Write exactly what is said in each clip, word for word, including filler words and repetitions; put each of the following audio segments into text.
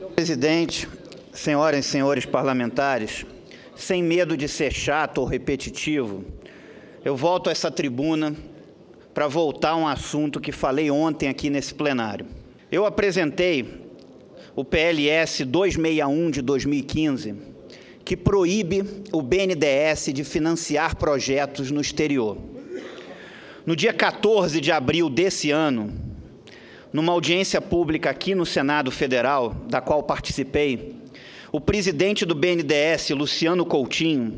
Senhor presidente, senhoras e senhores parlamentares, sem medo de ser chato ou repetitivo, eu volto a essa tribuna para voltar a um assunto que falei ontem aqui nesse plenário. Eu apresentei o P L S duzentos e sessenta e um de dois mil e quinze, que proíbe o B N D E S de financiar projetos no exterior. No dia quatorze de abril desse ano, numa audiência pública aqui no Senado Federal, da qual participei, o presidente do B N D E S, Luciano Coutinho,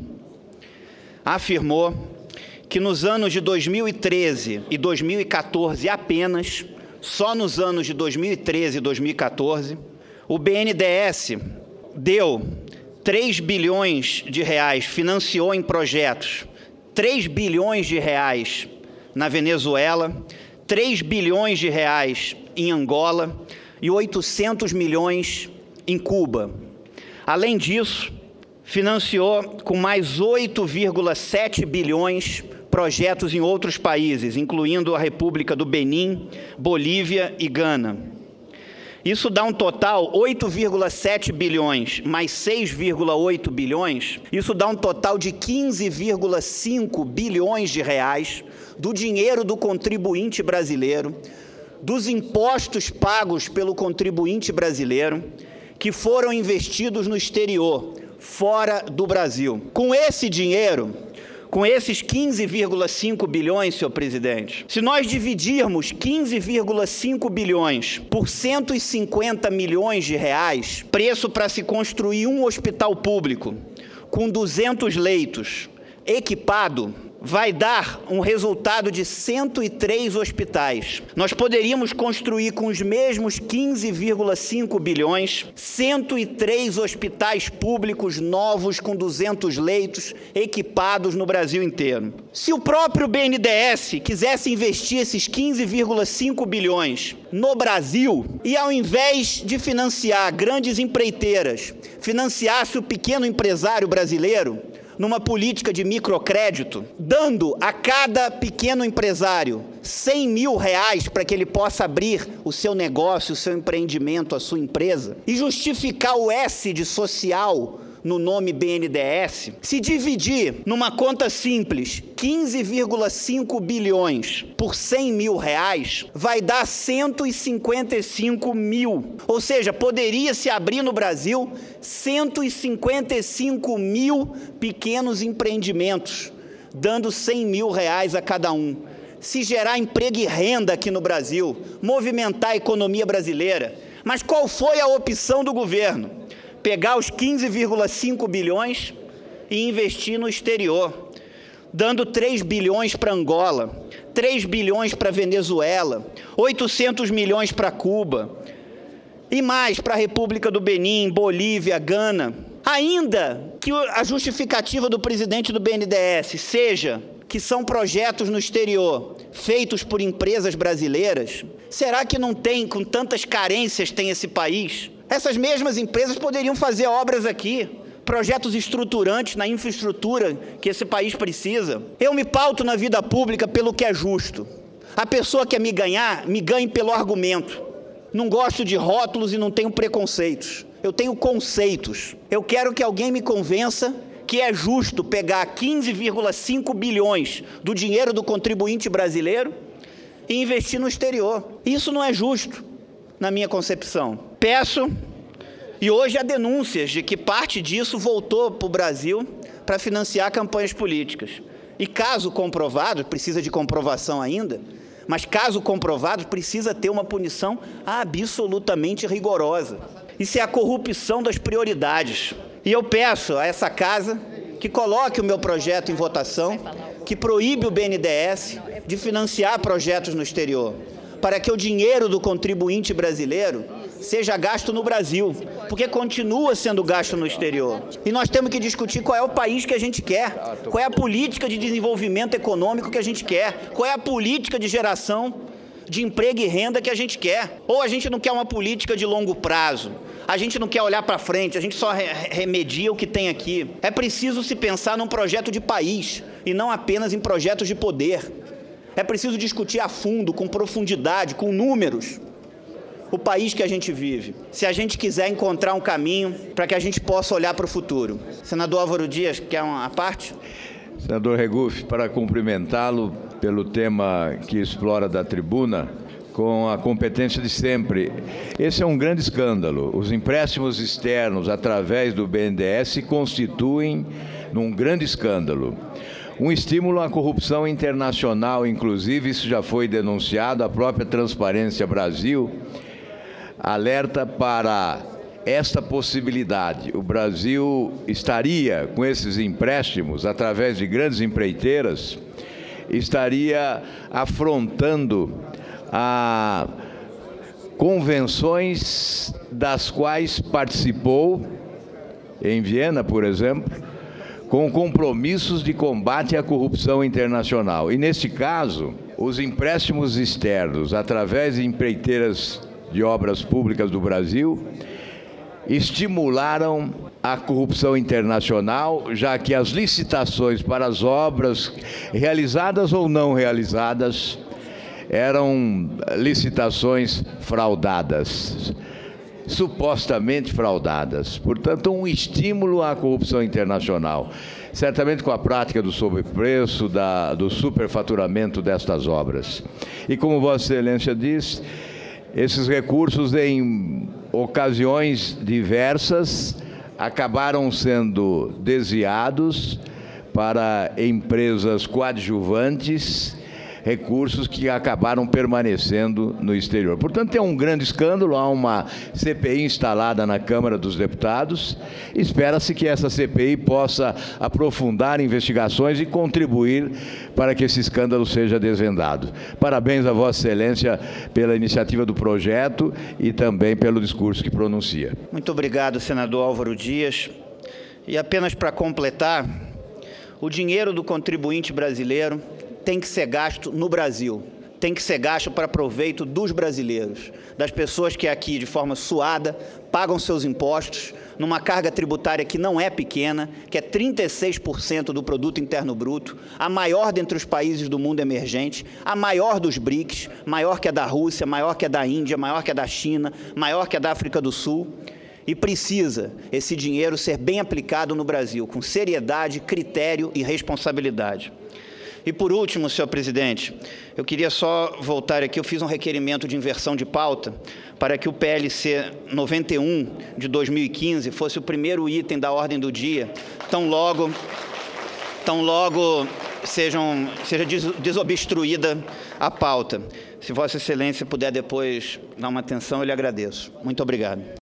afirmou que nos anos de dois mil e treze e dois mil e quatorze apenas, só nos anos de dois mil e treze e dois mil e quatorze, o B N D E S deu três bilhões de reais, financiou em projetos três bilhões de reais na Venezuela, três bilhões de reais em Angola e oitocentos milhões em Cuba. Além disso, financiou com mais oito vírgula sete bilhões projetos em outros países, incluindo a República do Benin, Bolívia e Gana. Isso dá um total, oito vírgula sete bilhões mais seis vírgula oito bilhões, isso dá um total de quinze vírgula cinco bilhões de reais do dinheiro do contribuinte brasileiro, dos impostos pagos pelo contribuinte brasileiro, que foram investidos no exterior, fora do Brasil. Com esse dinheiro, com esses quinze vírgula cinco bilhões, senhor presidente, se nós dividirmos quinze vírgula cinco bilhões por cento e cinquenta milhões de reais, preço para se construir um hospital público com duzentos leitos, equipado, vai dar um resultado de cento e três hospitais. Nós poderíamos construir com os mesmos quinze vírgula cinco bilhões, cento e três hospitais públicos novos com duzentos leitos equipados no Brasil inteiro. Se o próprio B N D E S quisesse investir esses quinze vírgula cinco bilhões no Brasil e, ao invés de financiar grandes empreiteiras, financiasse o pequeno empresário brasileiro, numa política de microcrédito, dando a cada pequeno empresário cem mil reais para que ele possa abrir o seu negócio, o seu empreendimento, a sua empresa, e justificar o S de social no nome B N D E S, se dividir numa conta simples quinze vírgula cinco bilhões por cem mil reais, vai dar cento e cinquenta e cinco mil. Ou seja, poderia se abrir no Brasil cento e cinquenta e cinco mil pequenos empreendimentos, dando cem mil reais a cada um. Se gerar emprego e renda aqui no Brasil, movimentar a economia brasileira. Mas qual foi a opção do governo? Pegar os quinze vírgula cinco bilhões e investir no exterior, dando três bilhões para Angola, três bilhões para Venezuela, oitocentos milhões para Cuba, e mais para a República do Benin, Bolívia, Gana. Ainda que a justificativa do presidente do B N D E S seja que são projetos no exterior, feitos por empresas brasileiras, será que não tem, com tantas carências tem esse país? Essas mesmas empresas poderiam fazer obras aqui, projetos estruturantes na infraestrutura que esse país precisa. Eu me pauto na vida pública pelo que é justo. A pessoa que quer me ganhar, me ganhe pelo argumento. Não gosto de rótulos e não tenho preconceitos. Eu tenho conceitos. Eu quero que alguém me convença que é justo pegar quinze vírgula cinco bilhões do dinheiro do contribuinte brasileiro e investir no exterior. Isso não é justo, na minha concepção. Peço, e hoje há denúncias de que parte disso voltou para o Brasil para financiar campanhas políticas. E caso comprovado, precisa de comprovação ainda, mas caso comprovado, precisa ter uma punição absolutamente rigorosa. Isso é a corrupção das prioridades. E eu peço a essa casa que coloque o meu projeto em votação, que proíbe o B N D E S de financiar projetos no exterior, para que o dinheiro do contribuinte brasileiro seja gasto no Brasil, porque continua sendo gasto no exterior. E nós temos que discutir qual é o país que a gente quer, qual é a política de desenvolvimento econômico que a gente quer, qual é a política de geração de emprego e renda que a gente quer. Ou a gente não quer uma política de longo prazo, a gente não quer olhar para frente, a gente só remedia o que tem aqui. É preciso se pensar num projeto de país e não apenas em projetos de poder. É preciso discutir a fundo, com profundidade, com números, o país que a gente vive, se a gente quiser encontrar um caminho para que a gente possa olhar para o futuro. Senador Álvaro Dias, quer uma parte? Senador Regufe, para cumprimentá-lo pelo tema que explora da tribuna, com a competência de sempre. Esse é um grande escândalo. Os empréstimos externos, através do B N D E S, se constituem num grande escândalo. Um estímulo à corrupção internacional, inclusive, isso já foi denunciado, a própria Transparência Brasil alerta para esta possibilidade. O Brasil estaria, com esses empréstimos, através de grandes empreiteiras, estaria afrontando a convenções das quais participou, em Viena, por exemplo, com compromissos de combate à corrupção internacional. E, neste caso, os empréstimos externos, através de empreiteiras de obras públicas do Brasil, estimularam a corrupção internacional, já que as licitações para as obras, realizadas ou não realizadas, eram licitações fraudadas, supostamente fraudadas. Portanto, um estímulo à corrupção internacional. Certamente com a prática do sobrepreço, da, do superfaturamento destas obras. E como Vossa Excelência diz, esses recursos, em ocasiões diversas, acabaram sendo desviados para empresas coadjuvantes, recursos que acabaram permanecendo no exterior. Portanto, é um grande escândalo, há uma C P I instalada na Câmara dos Deputados. Espera-se que essa C P I possa aprofundar investigações e contribuir para que esse escândalo seja desvendado. Parabéns a Vossa Excelência pela iniciativa do projeto e também pelo discurso que pronuncia. Muito obrigado, senador Álvaro Dias. E apenas para completar, o dinheiro do contribuinte brasileiro tem que ser gasto no Brasil, tem que ser gasto para proveito dos brasileiros, das pessoas que aqui, de forma suada, pagam seus impostos, numa carga tributária que não é pequena, que é trinta e seis por cento do produto interno bruto, a maior dentre os países do mundo emergente, a maior dos BRICS, maior que a da Rússia, maior que a da Índia, maior que a da China, maior que a da África do Sul. E precisa esse dinheiro ser bem aplicado no Brasil, com seriedade, critério e responsabilidade. E, por último, senhor presidente, eu queria só voltar aqui, eu fiz um requerimento de inversão de pauta para que o P L C noventa e um de dois mil e quinze fosse o primeiro item da ordem do dia, tão logo, tão logo sejam, seja desobstruída a pauta. Se Vossa Excelência puder depois dar uma atenção, eu lhe agradeço. Muito obrigado.